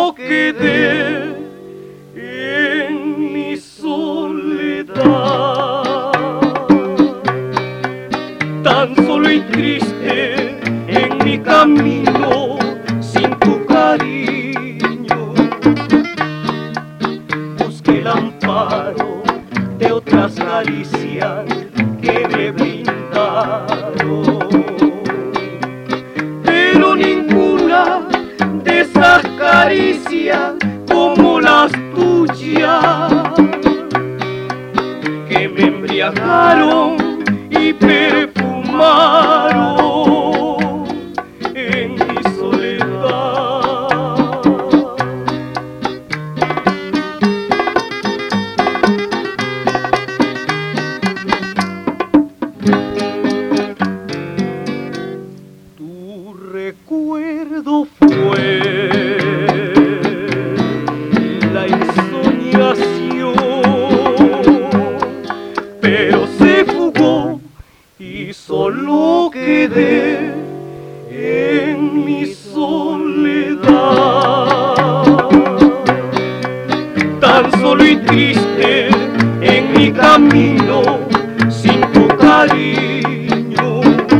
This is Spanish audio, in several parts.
solo quedé en mi soledad, tan solo y triste en mi camino sin tu cariño. Busqué el amparo de otras caricias que me brindaron, pero ninguna de esas caricias como las tuyas, que me embriagaron y perfumaron en mi soledad. Tu recuerdo fue la ensoñación, pero se fugó y solo quedé en mi soledad, tan solo y triste en mi camino sin tu cariño.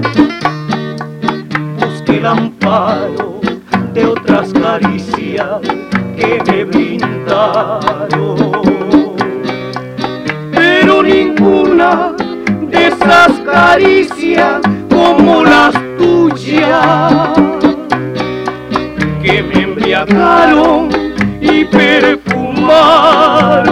Busqué el amparo de otras caricias que me brindaron, pero ninguna de esas caricias como las tuyas, que me embriagaron y perfumaron